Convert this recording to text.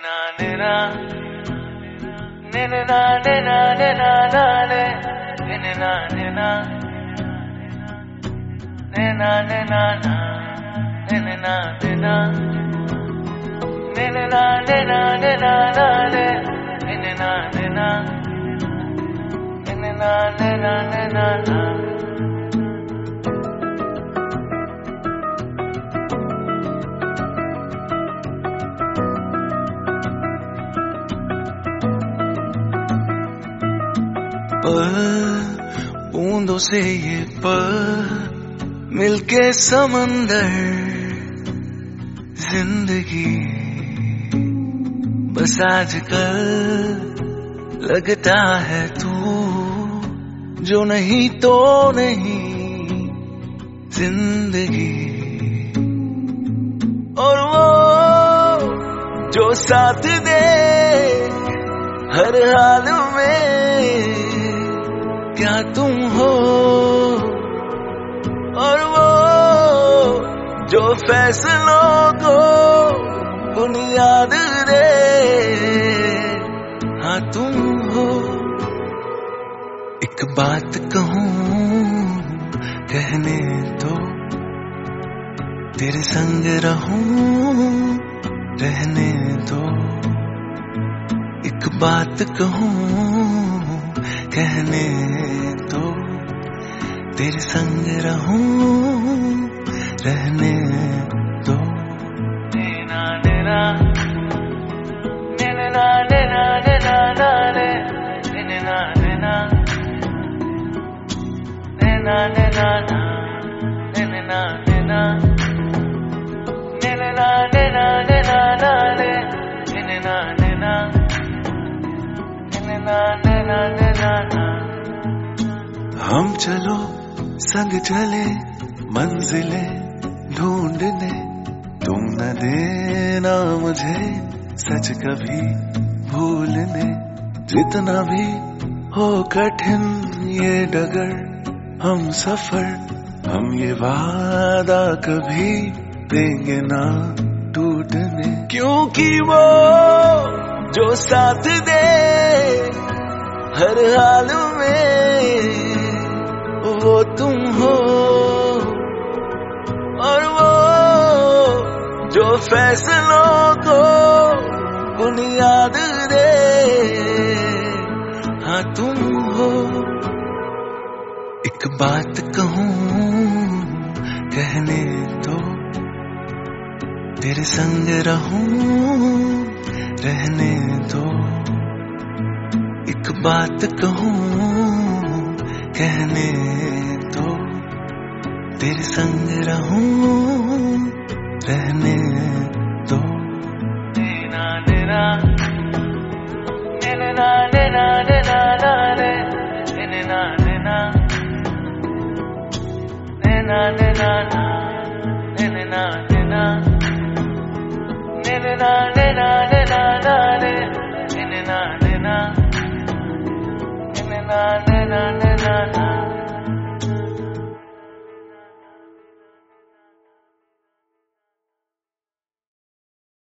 बूंदों से ये पल मिलके समंदर जिंदगी बस आजकल लगता है तू जो नहीं तो नहीं जिंदगी और वो जो साथ दे हर हाल में क्या तुम हो और वो जो फैसलों को बुनियाद दे हाँ तुम हो। एक बात कहूँ कहने दो तेरे संग रहूं रहने दो। एक बात कहूँ कहने दो तेरे संग रहूं रहने दो। नैना नैना नैना नैना नैना नैना नैना नैना नैना नैना नैना नैना नैना नैना नैना। हम चलो संग चले मंजिलें ढूंढने तुम न देना मुझे सच कभी भूलने। जितना भी हो कठिन ये डगर हम सफर हम ये वादा कभी देंगे ना टूटने। क्योंकि वो जो साथ दे हर हाल में वो तुम हो और वो जो फैसलों को बुनियाद दे हाँ तुम हो। एक बात कहूँ कहने दो तेरे संग रहूं रहने दो। एक बात कहूँ कहने दो तेरे संग रहूं रहने दो। नैना नैना नैना नैना नैना नैना नैना नैना नैना नैना नैना नैना नैना नैना नैना नैना नैना नैना।